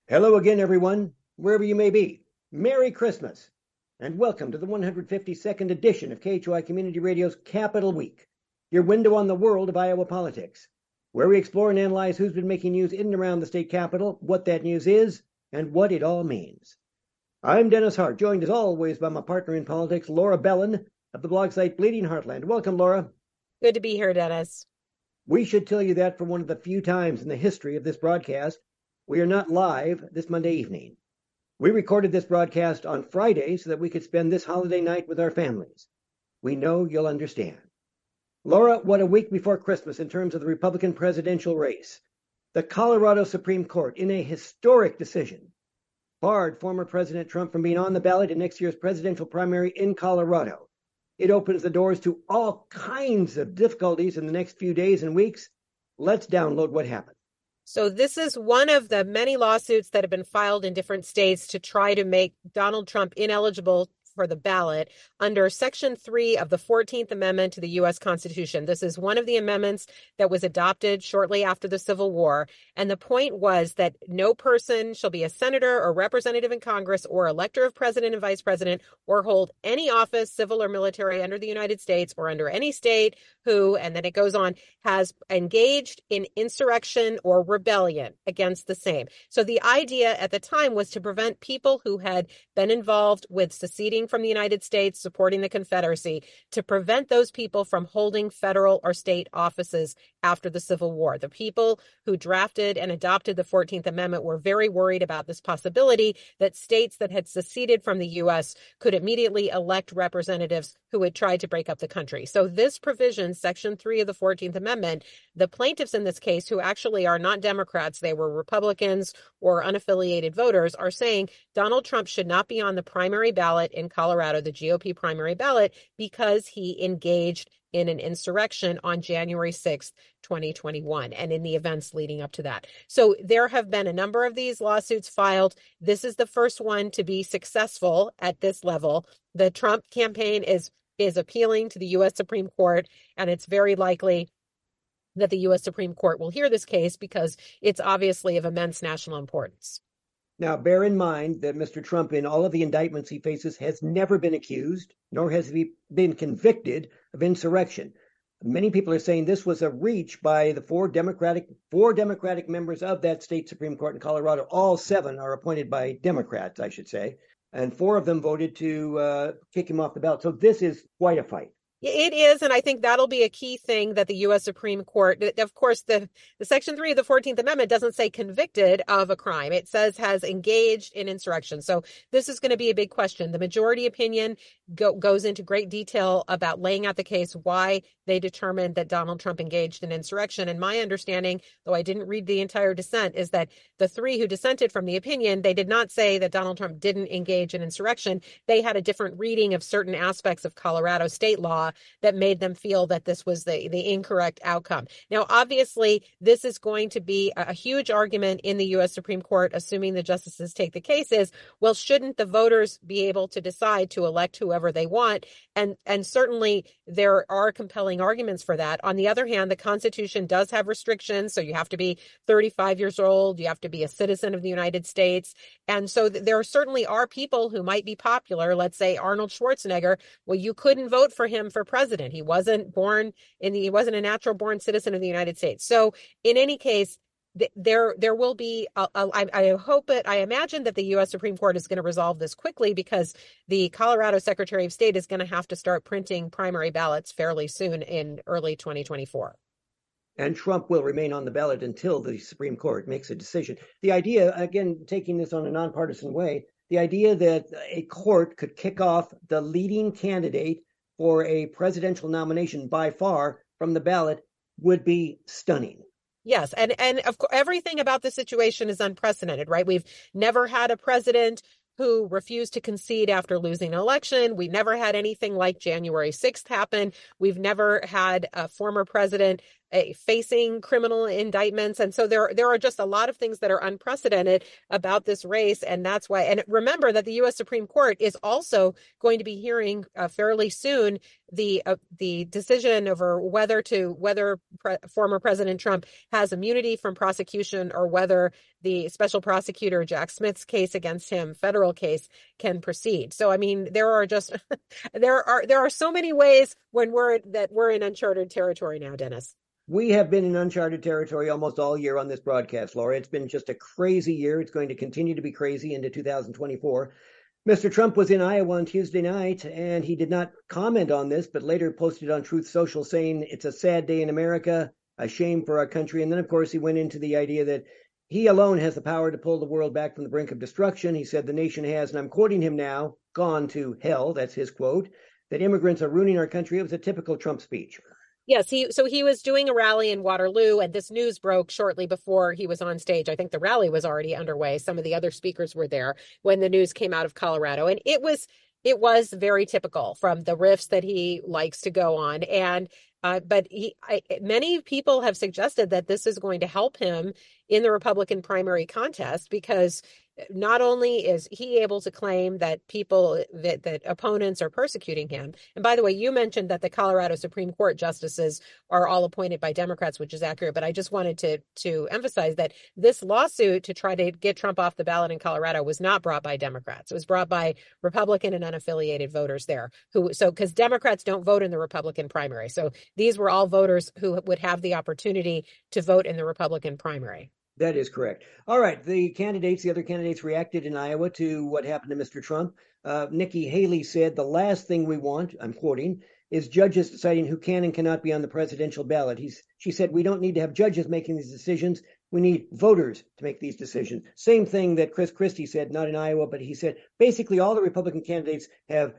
Hello again, everyone, wherever you may be. Merry Christmas, and welcome to the 152nd edition of KHOI Community Radio's Capital Week, your window on the world of Iowa politics, where we explore and analyze who's been making news in and around the state capitol, what that news is, and what it all means. I'm Dennis Hart, joined as always by my partner in politics, Laura Bellin, of the blog site Bleeding Heartland. Welcome, Laura. Good to be here, Dennis. We should tell you that for one of the few times in the history of this broadcast, we are not live this Monday evening. We recorded this broadcast on Friday so that we could spend this holiday night with our families. We know you'll understand. Laura, what a week before Christmas in terms of the Republican presidential race. The Colorado Supreme Court, in a historic decision, barred former President Trump from being on the ballot in next year's presidential primary in Colorado. It opens the doors to all kinds of difficulties in the next few days and weeks. Let's download what happened. So this is one of the many lawsuits that have been filed in different states to try to make Donald Trump ineligible for the ballot under Section 3 of the 14th Amendment to the U.S. Constitution. This is one of the amendments that was adopted shortly after the Civil War. And the point was that no person shall be a senator or representative in Congress or elector of president and vice president or hold any office, civil or military, under the United States or under any state who, and then it goes on, has engaged in insurrection or rebellion against the same. So the idea at the time was to prevent people who had been involved with seceding from the United States, supporting the Confederacy, to prevent those people from holding federal or state offices after the Civil War. The people who drafted and adopted the 14th Amendment were very worried about this possibility that states that had seceded from the U.S. could immediately elect representatives who had tried to break up the country. So this provision, Section 3 of the 14th Amendment, the plaintiffs in this case, who actually are not Democrats, they were Republicans or unaffiliated voters, are saying Donald Trump should not be on the primary ballot in Colorado, the GOP primary ballot, because he engaged in an insurrection on January 6th, 2021, and in the events leading up to that. So there have been a number of these lawsuits filed. This is the first one to be successful at this level. The Trump campaign is appealing to the U.S. Supreme Court, and it's very likely that the U.S. Supreme Court will hear this case because it's obviously of immense national importance. Now, bear in mind that Mr. Trump, in all of the indictments he faces, has never been accused, nor has he been convicted of insurrection. Many people are saying this was a reach by the four Democratic members of that state Supreme Court in Colorado. All seven are appointed by Democrats, I should say, and four of them voted to kick him off the ballot. So this is quite a fight. It is, and I think that'll be a key thing that the U.S. Supreme Court, of course, the Section 3 of the 14th Amendment doesn't say convicted of a crime. It says has engaged in insurrection. So this is going to be a big question. The majority opinion goes into great detail about laying out the case, why they determined that Donald Trump engaged in insurrection. And my understanding, though I didn't read the entire dissent, is that the three who dissented from the opinion, they did not say that Donald Trump didn't engage in insurrection. They had a different reading of certain aspects of Colorado state law that made them feel that this was the incorrect outcome. Now, obviously, this is going to be a huge argument in the U.S. Supreme Court, assuming the justices take the cases. Well, shouldn't the voters be able to decide to elect whoever they want? And certainly there are compelling arguments for that. On the other hand, the Constitution does have restrictions. So you have to be 35 years old. You have to be a citizen of the United States. And so there certainly are people who might be popular. Let's say Arnold Schwarzenegger. Well, you couldn't vote for him for president. He wasn't he wasn't a natural born citizen of the United States. So in any case, there will be, I imagine that the U.S. Supreme Court is going to resolve this quickly because the Colorado Secretary of State is going to have to start printing primary ballots fairly soon in early 2024. And Trump will remain on the ballot until the Supreme Court makes a decision. The idea, again, taking this on a nonpartisan way, the idea that a court could kick off the leading candidate for a presidential nomination by far from the ballot would be stunning. Yes. And of course, everything about the situation is unprecedented, right? We've never had a president who refused to concede after losing an election. We never had anything like January 6th happen. We've never had a former president facing criminal indictments. And so there are just a lot of things that are unprecedented about this race. And that's why, and remember that the U.S. Supreme Court is also going to be hearing fairly soon the decision over whether former President Trump has immunity from prosecution or whether the special prosecutor Jack Smith's case against him, federal case, can proceed. So I mean, there are just there are so many ways when we're in uncharted territory now, Dennis. We have been in uncharted territory almost all year on this broadcast, Laura. It's been just a crazy year. It's going to continue to be crazy into 2024. Mr. Trump was in Iowa on Tuesday night, and he did not comment on this, but later posted on Truth Social saying it's a sad day in America, a shame for our country. And then, of course, he went into the idea that he alone has the power to pull the world back from the brink of destruction. He said the nation has, and I'm quoting him now, gone to hell. That's his quote, that immigrants are ruining our country. It was a typical Trump speech. Yes, he was doing a rally in Waterloo, and this news broke shortly before he was on stage. I think the rally was already underway. Some of the other speakers were there when the news came out of Colorado, and it was very typical from the riffs that he likes to go on. And but many people have suggested that this is going to help him in the Republican primary contest, because not only is he able to claim that that opponents are persecuting him. And by the way, you mentioned that the Colorado Supreme Court justices are all appointed by Democrats, which is accurate. But I just wanted to emphasize that this lawsuit to try to get Trump off the ballot in Colorado was not brought by Democrats. It was brought by Republican and unaffiliated voters there because Democrats don't vote in the Republican primary. So these were all voters who would have the opportunity to vote in the Republican primary. That is correct. All right. The other candidates reacted in Iowa to what happened to Mr. Trump. Nikki Haley said the last thing we want, I'm quoting, is judges deciding who can and cannot be on the presidential ballot. She said, we don't need to have judges making these decisions. We need voters to make these decisions. Same thing that Chris Christie said, not in Iowa, but he said basically all the Republican candidates have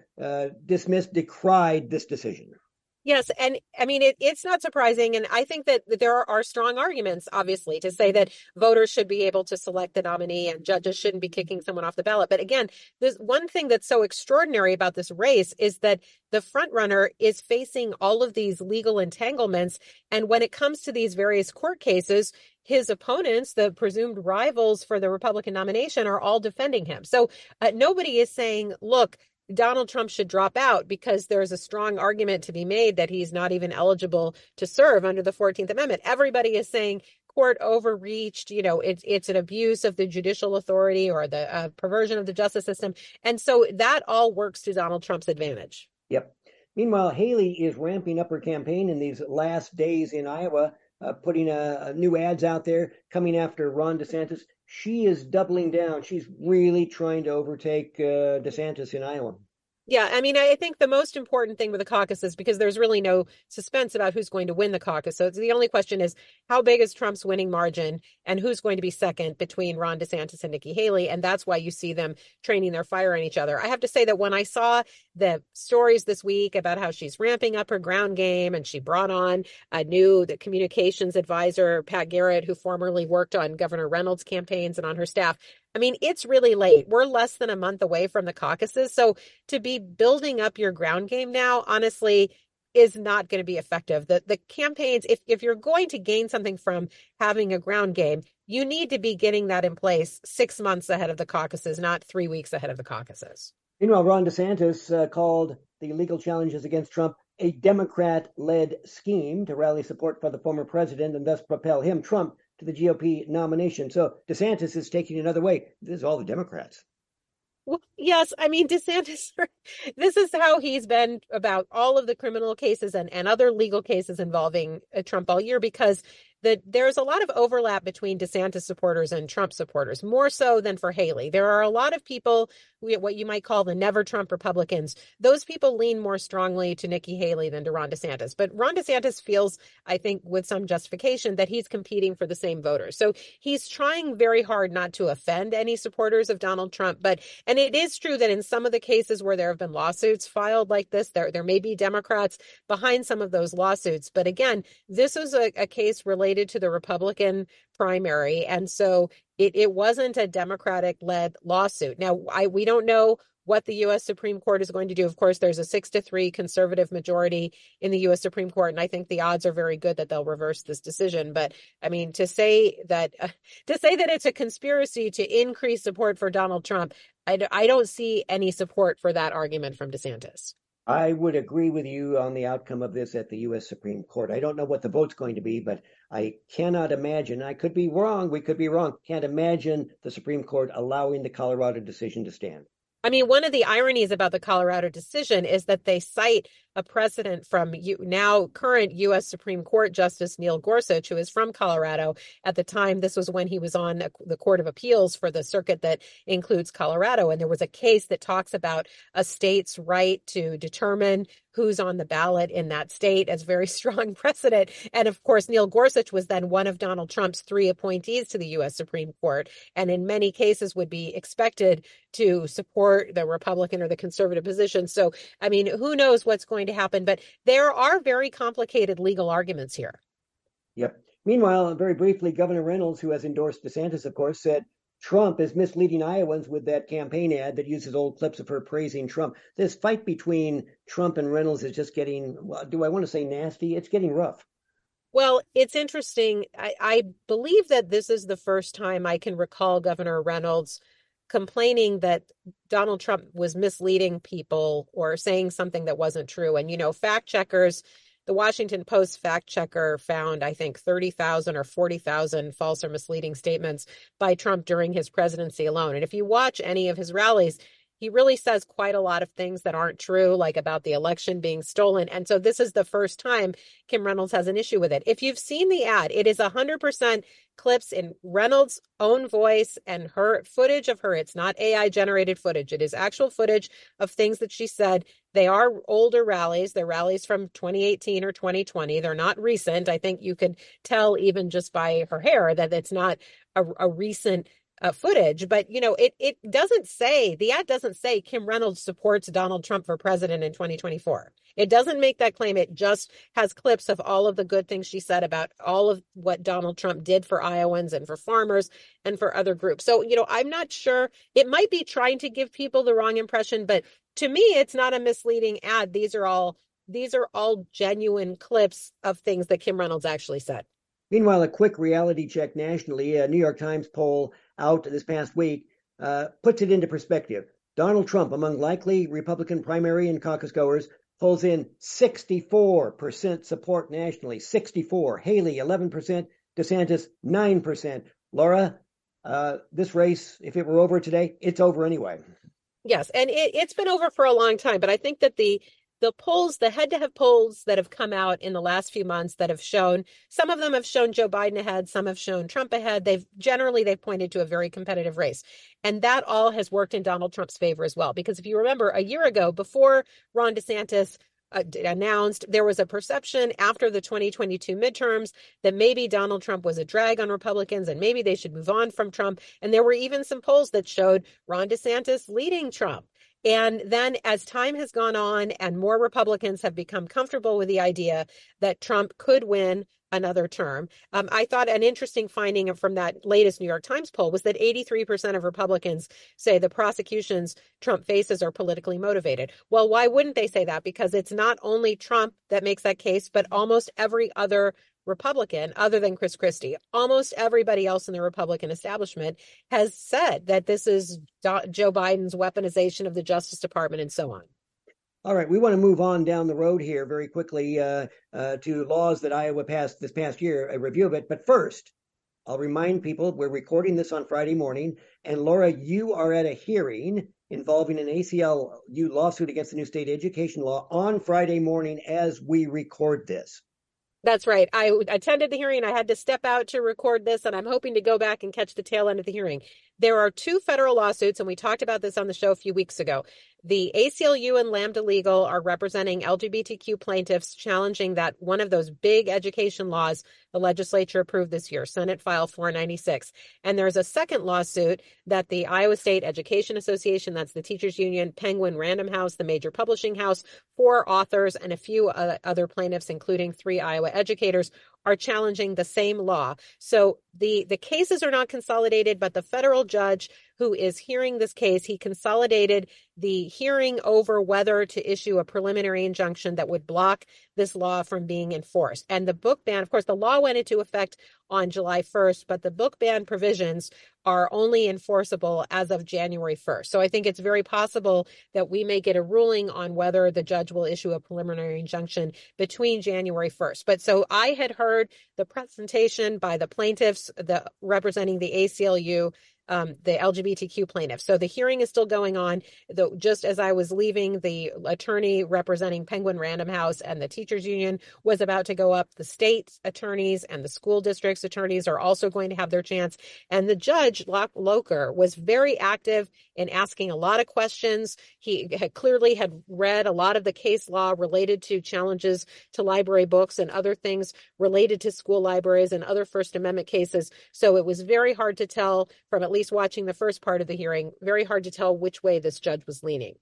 decried this decision. Yes. And I mean, it's not surprising. And I think that there are strong arguments, obviously, to say that voters should be able to select the nominee and judges shouldn't be kicking someone off the ballot. But again, there's one thing that's so extraordinary about this race is that the front runner is facing all of these legal entanglements. And when it comes to these various court cases, his opponents, the presumed rivals for the Republican nomination, are all defending him. So nobody is saying, look, Donald Trump should drop out, because there's a strong argument to be made that he's not even eligible to serve under the 14th Amendment. Everybody is saying court overreached, it's an abuse of the judicial authority or the perversion of the justice system. And so that all works to Donald Trump's advantage. Yep. Meanwhile, Haley is ramping up her campaign in these last days in Iowa, putting new ads out there, coming after Ron DeSantis. She is doubling down. She's really trying to overtake DeSantis in Iowa. Yeah, I mean, I think the most important thing with the caucuses, because there's really no suspense about who's going to win the caucus. So the only question is, how big is Trump's winning margin and who's going to be second between Ron DeSantis and Nikki Haley? And that's why you see them training their fire on each other. I have to say that when I saw the stories this week about how she's ramping up her ground game and she brought on the communications advisor, Pat Garrett, who formerly worked on Governor Reynolds' campaigns and on her staff. I mean, it's really late. We're less than a month away from the caucuses. So to be building up your ground game now, honestly, is not going to be effective. The campaigns, if you're going to gain something from having a ground game, you need to be getting that in place 6 months ahead of the caucuses, not 3 weeks ahead of the caucuses. Meanwhile, Ron DeSantis called the legal challenges against Trump a Democrat-led scheme to rally support for the former president and thus propel Trump, to the GOP nomination. So DeSantis is taking another way. This is all the Democrats. Well, yes, I mean, DeSantis, this is how he's been about all of the criminal cases and other legal cases involving Trump all year, because there's a lot of overlap between DeSantis supporters and Trump supporters, more so than for Haley. There are a lot of people, what you might call the never Trump Republicans. Those people lean more strongly to Nikki Haley than to Ron DeSantis. But Ron DeSantis feels, I think, with some justification, that he's competing for the same voters. So he's trying very hard not to offend any supporters of Donald Trump. And it is true that in some of the cases where there have been lawsuits filed like this, there may be Democrats behind some of those lawsuits. But again, this was a case related to the Republican primary. And so it wasn't a Democratic-led lawsuit. Now, we don't know what the U.S. Supreme Court is going to do. Of course, there's a 6-3 conservative majority in the U.S. Supreme Court, and I think the odds are very good that they'll reverse this decision. But I mean, to say that it's a conspiracy to increase support for Donald Trump, I don't see any support for that argument from DeSantis. I would agree with you on the outcome of this at the U.S. Supreme Court. I don't know what the vote's going to be, but I cannot imagine, I could be wrong, we could be wrong, can't imagine the Supreme Court allowing the Colorado decision to stand. I mean, one of the ironies about the Colorado decision is that they cite a precedent from now current U.S. Supreme Court Justice Neil Gorsuch, who is from Colorado. At the time, this was when he was on the Court of Appeals for the circuit that includes Colorado. And there was a case that talks about a state's right to determine who's on the ballot in that state as very strong precedent. And of course, Neil Gorsuch was then one of Donald Trump's 3 appointees to the U.S. Supreme Court, and in many cases would be expected to support the Republican or the conservative position. So, I mean, who knows what's going to happen, but there are very complicated legal arguments here. Yep. Meanwhile, very briefly, Governor Reynolds, who has endorsed DeSantis, of course, said Trump is misleading Iowans with that campaign ad that uses old clips of her praising Trump. This fight between Trump and Reynolds is just getting, do I want to say nasty? It's getting rough. Well, it's interesting. I believe that this is the first time I can recall Governor Reynolds complaining that Donald Trump was misleading people or saying something that wasn't true. And, you know, fact checkers, the Washington Post fact checker found, I think, 30,000 or 40,000 false or misleading statements by Trump during his presidency alone. And if you watch any of his rallies, he really says quite a lot of things that aren't true, like about the election being stolen. And so this is the first time Kim Reynolds has an issue with it. If you've seen the ad, it is 100% clips in Reynolds' own voice and her footage of her. It's not AI generated footage. It is actual footage of things that she said. They are older rallies. They're rallies from 2018 or 2020. They're not recent. I think you could tell even just by her hair that it's not a recent footage, but you know, it doesn't say, the ad doesn't say Kim Reynolds supports Donald Trump for president in 2024. It doesn't make that claim. It just has clips of all of the good things she said about all of what Donald Trump did for Iowans and for farmers and for other groups. So, you know, I'm not sure. It might be trying to give people the wrong impression, but to me, it's not a misleading ad. These are all genuine clips of things that Kim Reynolds actually said. Meanwhile, a quick reality check nationally, a New York Times poll out this past week puts it into perspective. Donald Trump, among likely Republican primary and caucus goers, pulls in 64% support nationally. 64. Haley, 11%. DeSantis, 9%. Laura, this race, if it were over today, it's over anyway. Yes, and it's been over for a long time, but I think that the polls, the head-to-head polls that have come out in the last few months that have shown, some of them have shown Joe Biden ahead, some have shown Trump ahead. They've pointed to a very competitive race. And that all has worked in Donald Trump's favor as well. Because if you remember, a year ago, before Ron DeSantis announced, there was a perception after the 2022 midterms that maybe Donald Trump was a drag on Republicans and maybe they should move on from Trump. And there were even some polls that showed Ron DeSantis leading Trump. And then as time has gone on and more Republicans have become comfortable with the idea that Trump could win another term, I thought an interesting finding from that latest New York Times poll was that 83% of Republicans say the prosecutions Trump faces are politically motivated. Well, why wouldn't they say that? Because it's not only Trump that makes that case, but almost every other Republican, other than Chris Christie, almost everybody else in the Republican establishment has said that this is Joe Biden's weaponization of the Justice Department and so on. All right, we want to move on down the road here very quickly to laws that Iowa passed this past year, a review of it. But first, I'll remind people we're recording this on Friday morning. And Laura, you are at a hearing involving an ACLU lawsuit against the new state education law on Friday morning as we record this. That's right. I attended the hearing. I had to step out to record this, and I'm hoping to go back and catch the tail end of the hearing. There are 2 federal lawsuits, and we talked about this on the show a few weeks ago. The ACLU and Lambda Legal are representing LGBTQ plaintiffs challenging that one of those big education laws the legislature approved this year, Senate File 496. And there's a second lawsuit that the Iowa State Education Association, that's the teachers union, Penguin Random House, the major publishing house, 4 authors, and a few other plaintiffs, including 3 Iowa educators, are challenging the same law. So the cases are not consolidated, but the federal judge who is hearing this case, he consolidated the hearing over whether to issue a preliminary injunction that would block this law from being enforced. And the book ban, of course, the law went into effect on July 1st, but the book ban provisions are only enforceable as of January 1st. So I think it's very possible that we may get a ruling on whether the judge will issue a preliminary injunction between January 1st. But so I had heard the presentation by the plaintiffs, representing the ACLU, the LGBTQ plaintiffs. So the hearing is still going on. Though just as I was leaving, the attorney representing Penguin Random House and the teachers union was about to go up. The state attorneys and the school district's attorneys are also going to have their chance. And the judge, Locher, was very active in asking a lot of questions. He clearly had read a lot of the case law related to challenges to library books and other things related to school libraries and other First Amendment cases. So it was very hard to tell from at least watching the first part of the hearing, very hard to tell which way this judge was leaning.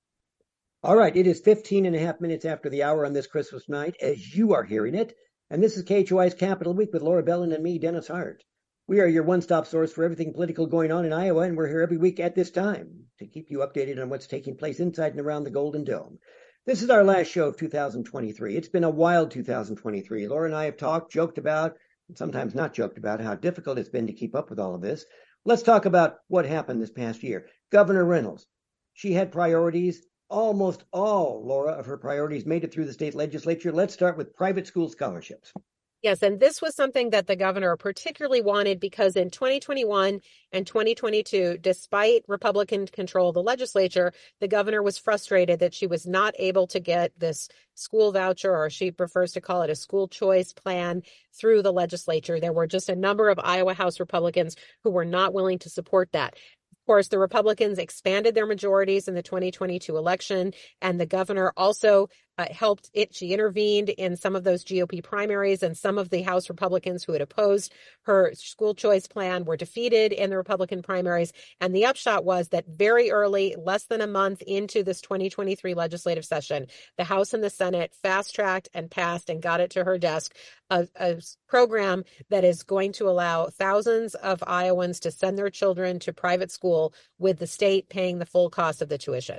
All right, it is 15 and a half minutes after the hour on this Christmas night as you are hearing it. And this is KHOI's Capital Week with Laura Bellin and me, Dennis Hart. We are your one-stop source for everything political going on in Iowa, and we're here every week at this time to keep you updated on what's taking place inside and around the Golden Dome. This is our last show of 2023. It's been a wild 2023. Laura and I have talked, joked about, and sometimes not joked about how difficult it's been to keep up with all of this. Let's talk about what happened this past year. Governor Reynolds, she had priorities. Almost all, Laura, of her priorities made it through the state legislature. Let's start with private school scholarships. Yes, and this was something that the governor particularly wanted because in 2021 and 2022, despite Republican control of the legislature, the governor was frustrated that she was not able to get this school voucher, or she prefers to call it a school choice plan, through the legislature. There were just a number of Iowa House Republicans who were not willing to support that. Of course, the Republicans expanded their majorities in the 2022 election, and the governor also helped it. She intervened in some of those GOP primaries, and some of the House Republicans who had opposed her school choice plan were defeated in the Republican primaries. And the upshot was that very early, less than a month into this 2023 legislative session, the House and the Senate fast-tracked and passed and got it to her desk a program that is going to allow thousands of Iowans to send their children to private school with the state paying the full cost of the tuition.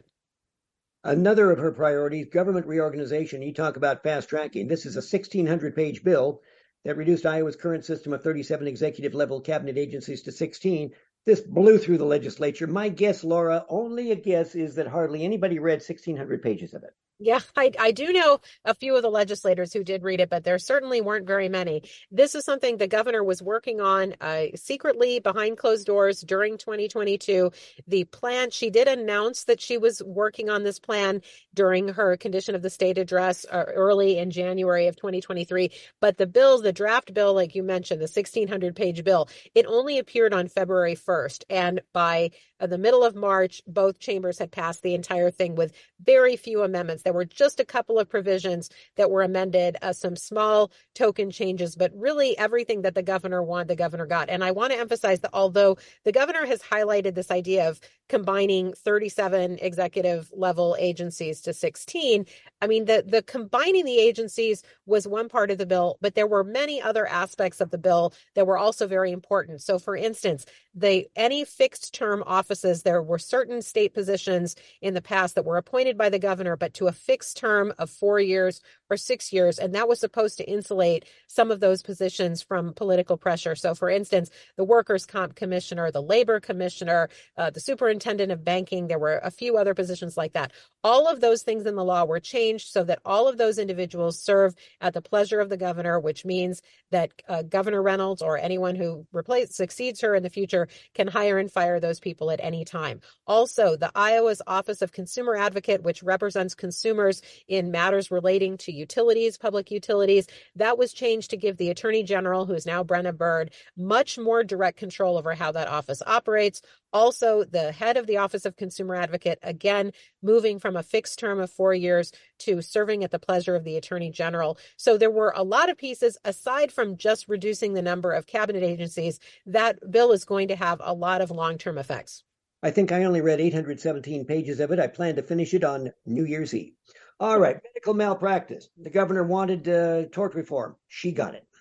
Another of her priorities, government reorganization. You talk about fast tracking. This is a 1,600-page bill that reduced Iowa's current system of 37 executive-level cabinet agencies to 16. This blew through the legislature. My guess, Laura, only a guess, is that hardly anybody read 1,600 pages of it. Yeah, I do know a few of the legislators who did read it, but there certainly weren't very many. This is something the governor was working on secretly behind closed doors during 2022. The plan, she did announce that she was working on this plan during her condition of the state address early in January of 2023. But the draft bill, like you mentioned, the 1,600-page bill, it only appeared on February 1st. And by the middle of March, both chambers had passed the entire thing with very few amendments. There were just a couple of provisions that were amended, some small token changes, but really everything that the governor wanted, the governor got. And I want to emphasize that although the governor has highlighted this idea of combining 37 executive level agencies to 16, I mean, the combining the agencies was one part of the bill, but there were many other aspects of the bill that were also very important. So for instance, any fixed term offices, there were certain state positions in the past that were appointed by the governor, but to a fixed term of 4 years or 6 years. And that was supposed to insulate some of those positions from political pressure. So for instance, the workers' comp commissioner, the labor commissioner, the superintendent of banking, there were a few other positions like that. All of those things in the law were changed so that all of those individuals serve at the pleasure of the governor, which means that Governor Reynolds or anyone who succeeds her in the future can hire and fire those people at any time. Also, the Iowa's Office of Consumer Advocate, which represents consumers in matters relating to utilities, public utilities, that was changed to give the Attorney General, who is now Brenna Bird, much more direct control over how that office operates. Also, the head of the Office of Consumer Advocate, again, moving from a fixed term of 4 years to serving at the pleasure of the Attorney General. So there were a lot of pieces, aside from just reducing the number of cabinet agencies. That bill is going to have a lot of long-term effects. I think I only read 817 pages of it. I plan to finish it on New Year's Eve. All right, medical malpractice. The governor wanted tort reform. She got it.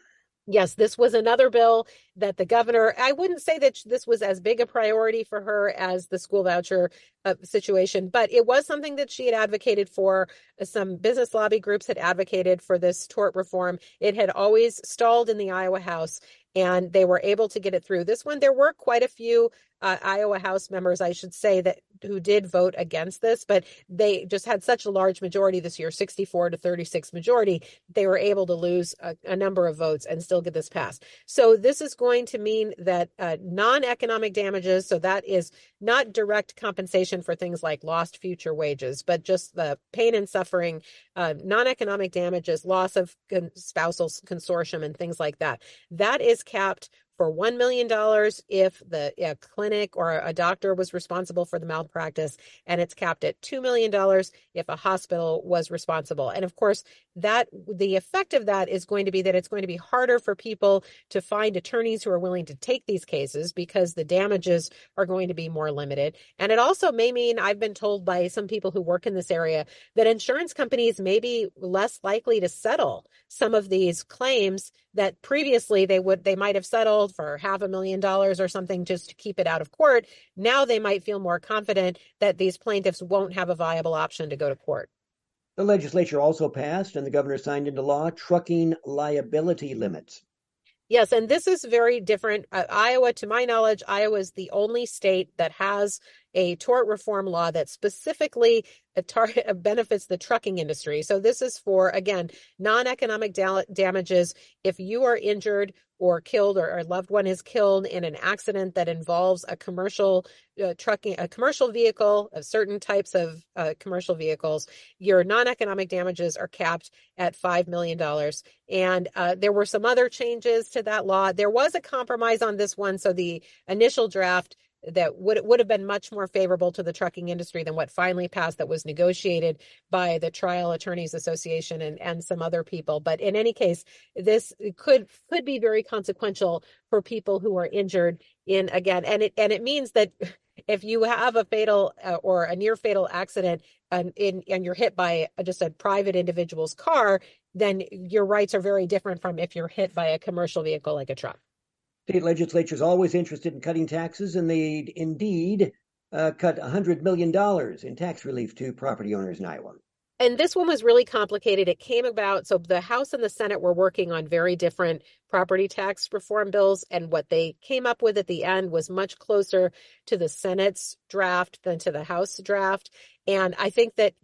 Yes, this was another bill that the governor, I wouldn't say that this was as big a priority for her as the school voucher situation, but it was something that she had advocated for. Some business lobby groups had advocated for this tort reform. It had always stalled in the Iowa House, and they were able to get it through. This one, there were quite a few Iowa House members, I should say, that who did vote against this, but they just had such a large majority this year, 64 to 36 majority, they were able to lose a number of votes and still get this passed. So this is going to mean that non-economic damages, so that is not direct compensation for things like lost future wages, but just the pain and suffering, non-economic damages, loss of spousal consortium and things like that. That is capped for $1 million if the clinic or a doctor was responsible for the malpractice, and it's capped at $2 million if a hospital was responsible. And of course, that the effect of that is going to be that it's going to be harder for people to find attorneys who are willing to take these cases because the damages are going to be more limited. And it also may mean, I've been told by some people who work in this area, that insurance companies may be less likely to settle some of these claims that previously they might have settled for $500,000 or something just to keep it out of court. Now they might feel more confident that these plaintiffs won't have a viable option to go to court. The legislature also passed, and the governor signed into law, trucking liability limits. Yes, and this is very different. Iowa, to my knowledge, Iowa is the only state that has a tort reform law that specifically benefits the trucking industry. So this is for, again, non-economic damages. If you are injured or killed, or a loved one is killed in an accident that involves a commercial a commercial vehicle, of certain types of commercial vehicles, your non-economic damages are capped at $5 million. And there were some other changes to that law. There was a compromise on this one. So the initial draft that would have been much more favorable to the trucking industry than what finally passed, that was negotiated by the Trial Attorneys Association and some other people. But in any case, this could be very consequential for people who are injured in, again, and it means that if you have a fatal or a near fatal accident and you're hit by just a private individual's car, then your rights are very different from if you're hit by a commercial vehicle like a truck. State legislature is always interested in cutting taxes, and they indeed cut $100 million in tax relief to property owners in Iowa. And this one was really complicated. It came about, so the House and the Senate were working on very different property tax reform bills, and what they came up with at the end was much closer to the Senate's draft than to the House draft. And I think that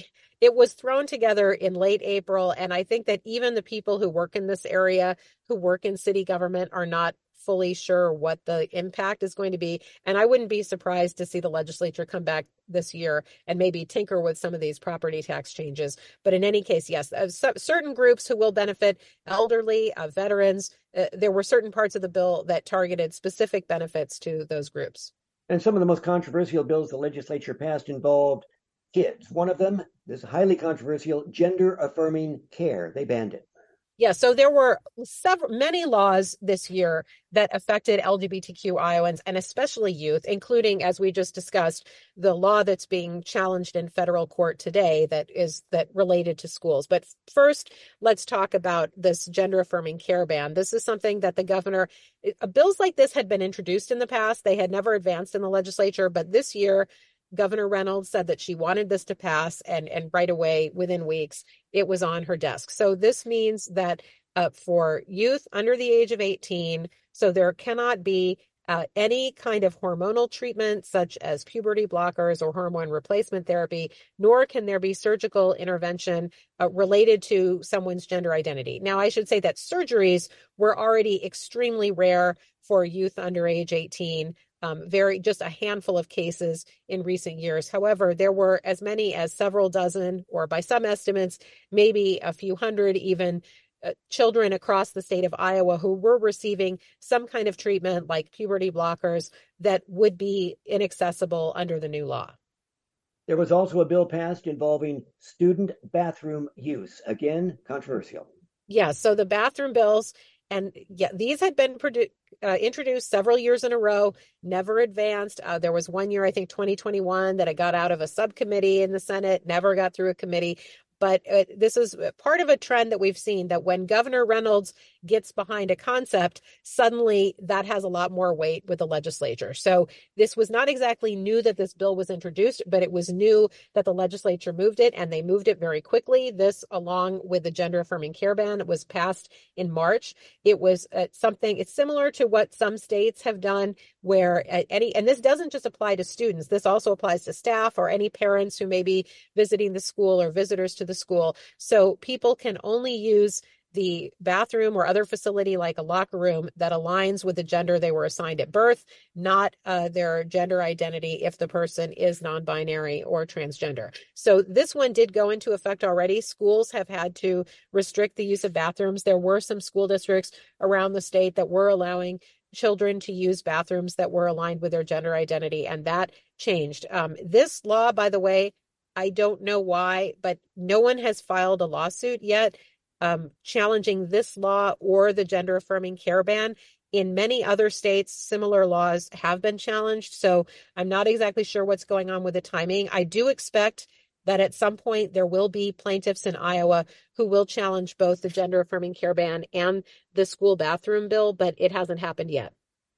it was thrown together in late April, and I think that even the people who work in this area, who work in city government, are not fully sure what the impact is going to be. And I wouldn't be surprised to see the legislature come back this year and maybe tinker with some of these property tax changes. But in any case, yes, certain groups who will benefit, elderly, veterans, there were certain parts of the bill that targeted specific benefits to those groups. And some of the most controversial bills the legislature passed involved kids. One of them, this highly controversial gender-affirming care. They banned it. Yeah, so there were many laws this year that affected LGBTQ Iowans, and especially youth, including, as we just discussed, the law that's being challenged in federal court today that related to schools. But first, let's talk about this gender-affirming care ban. This is something that the governor, bills like this had been introduced in the past. They had never advanced in the legislature, but this year, Governor Reynolds said that she wanted this to pass, and right away, within weeks, it was on her desk. So this means that for youth under the age of 18, so there cannot be any kind of hormonal treatment such as puberty blockers or hormone replacement therapy, nor can there be surgical intervention related to someone's gender identity. Now, I should say that surgeries were already extremely rare for youth under age 18. Just a handful of cases in recent years. However, there were as many as several dozen, or by some estimates, maybe a few hundred even, children across the state of Iowa who were receiving some kind of treatment like puberty blockers that would be inaccessible under the new law. There was also a bill passed involving student bathroom use. Again, controversial. Yeah, so the bathroom bills, and yeah, these had been introduced several years in a row, never advanced. There was one year, I think 2021, that it got out of a subcommittee in the Senate, never got through a committee. But this is part of a trend that we've seen, that when Governor Reynolds gets behind a concept, suddenly that has a lot more weight with the legislature. So this was not exactly new that this bill was introduced, but it was new that the legislature moved it, and they moved it very quickly. This, along with the gender affirming care ban, was passed in March. It was it's similar to what some states have done, where and this doesn't just apply to students, this also applies to staff or any parents who may be visiting the school or visitors to the school. So people can only use the bathroom or other facility like a locker room that aligns with the gender they were assigned at birth, not their gender identity if the person is non-binary or transgender. So this one did go into effect already. Schools have had to restrict the use of bathrooms. There were some school districts around the state that were allowing children to use bathrooms that were aligned with their gender identity, and that changed. This law, by the way, I don't know why, but no one has filed a lawsuit yet challenging this law or the gender affirming care ban. In many other states, similar laws have been challenged. So I'm not exactly sure what's going on with the timing. I do expect that at some point there will be plaintiffs in Iowa who will challenge both the gender affirming care ban and the school bathroom bill, but it hasn't happened yet.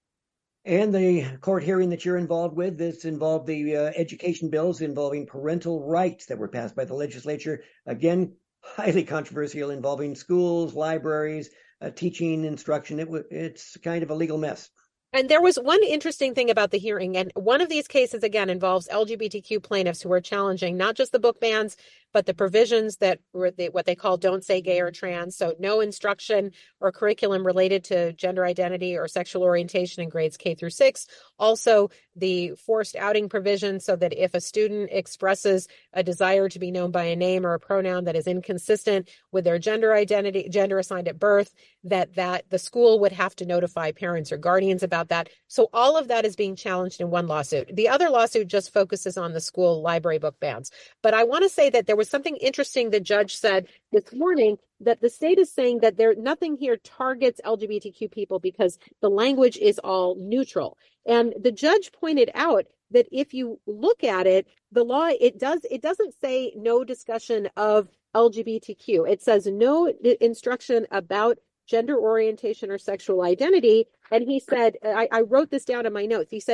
And the court hearing that you're involved with, this involved the education bills involving parental rights that were passed by the legislature. Again, highly controversial, involving schools, libraries, teaching, instruction. It's kind of a legal mess. And there was one interesting thing about the hearing, and one of these cases, again, involves LGBTQ plaintiffs who are challenging not just the book bans, but the provisions that were what they call don't say gay or trans. So no instruction or curriculum related to gender identity or sexual orientation in grades K through 6. Also, the forced outing provision, so that if a student expresses a desire to be known by a name or a pronoun that is inconsistent with their gender identity, gender assigned at birth, that the school would have to notify parents or guardians about that. So all of that is being challenged in one lawsuit. The other lawsuit just focuses on the school library book bans. But I want to say that there was something interesting the judge said this morning, that the state is saying that nothing here targets LGBTQ people because the language is all neutral. And the judge pointed out that if you look at it, the law, it doesn't say no discussion of LGBTQ. It says no instruction about gender orientation or sexual identity. And he said, I wrote this down in my notes. He said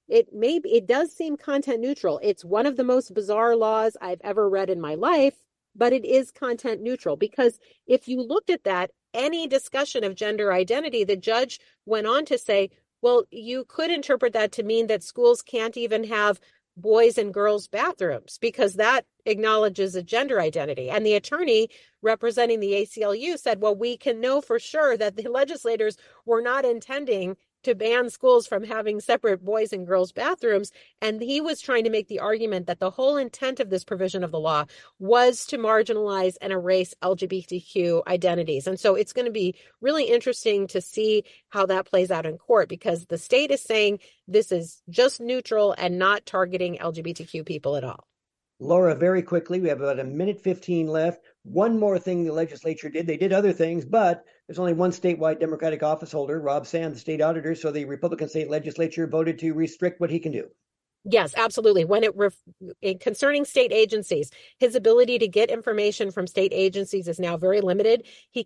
it does seem content neutral. It's one of the most bizarre laws I've ever read in my life, but it is content neutral, because if you looked at that, any discussion of gender identity, the judge went on to say, well, you could interpret that to mean that schools can't even have boys and girls bathrooms, because that acknowledges a gender identity. And the attorney representing the ACLU said, well, we can know for sure that the legislators were not intending to ban schools from having separate boys and girls bathrooms. And he was trying to make the argument that the whole intent of this provision of the law was to marginalize and erase LGBTQ identities. And so it's going to be really interesting to see how that plays out in court, because the state is saying this is just neutral and not targeting LGBTQ people at all. Laura, very quickly, we have about a minute 15 left. One more thing the legislature did. They did other things, but there's only one statewide Democratic office holder, Rob Sand, the state auditor. So the Republican state legislature voted to restrict what he can do. Yes, absolutely. When concerning state agencies, his ability to get information from state agencies is now very limited. He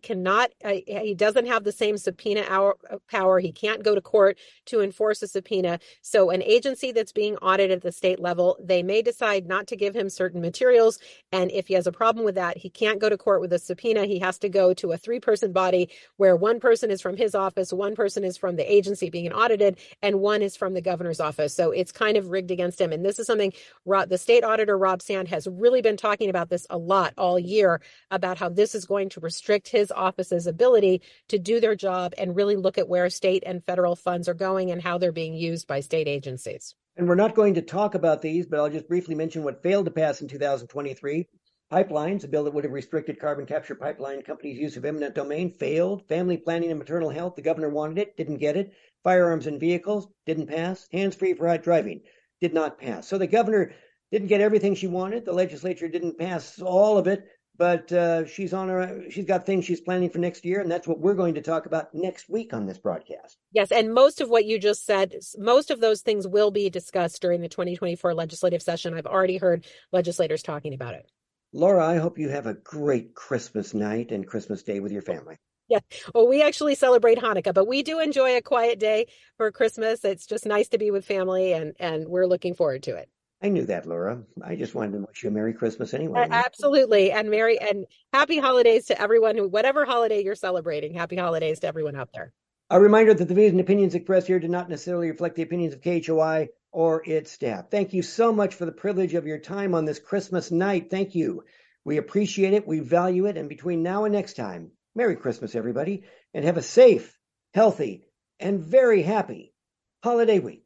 doesn't have the same subpoena power. He can't go to court to enforce a subpoena. So an agency that's being audited at the state level, they may decide not to give him certain materials. And if he has a problem with that, he can't go to court with a subpoena. He has to go to a 3-person body where one person is from his office, one person is from the agency being audited, and one is from the governor's office. So it's kind of rigged against him. And this is something the state auditor, Rob Sand, has really been talking about this a lot all year, about how this is going to restrict his office's ability to do their job and really look at where state and federal funds are going and how they're being used by state agencies. And we're not going to talk about these, but I'll just briefly mention what failed to pass in 2023. Pipelines, a bill that would have restricted carbon capture pipeline companies' use of eminent domain, failed. Family planning and maternal health, the governor wanted it, didn't get it. Firearms and vehicles, didn't pass. Hands-free for driving, did not pass. So the governor didn't get everything she wanted. The legislature didn't pass all of it, but she's got things she's planning for next year, and that's what we're going to talk about next week on this broadcast. Yes, and most of what you just said, most of those things will be discussed during the 2024 legislative session. I've already heard legislators talking about it. Laura, I hope you have a great Christmas night and Christmas Day with your family. Yeah. Well, we actually celebrate Hanukkah, but we do enjoy a quiet day for Christmas. It's just nice to be with family and we're looking forward to it. I knew that, Laura. I just wanted to wish you a Merry Christmas anyway. Absolutely. And happy holidays to everyone whatever holiday you're celebrating. Happy holidays to everyone out there. A reminder that the views and opinions expressed here do not necessarily reflect the opinions of KHOI or its staff. Thank you so much for the privilege of your time on this Christmas night. Thank you. We appreciate it. We value it. And between now and next time, Merry Christmas, everybody, and have a safe, healthy, and very happy holiday week.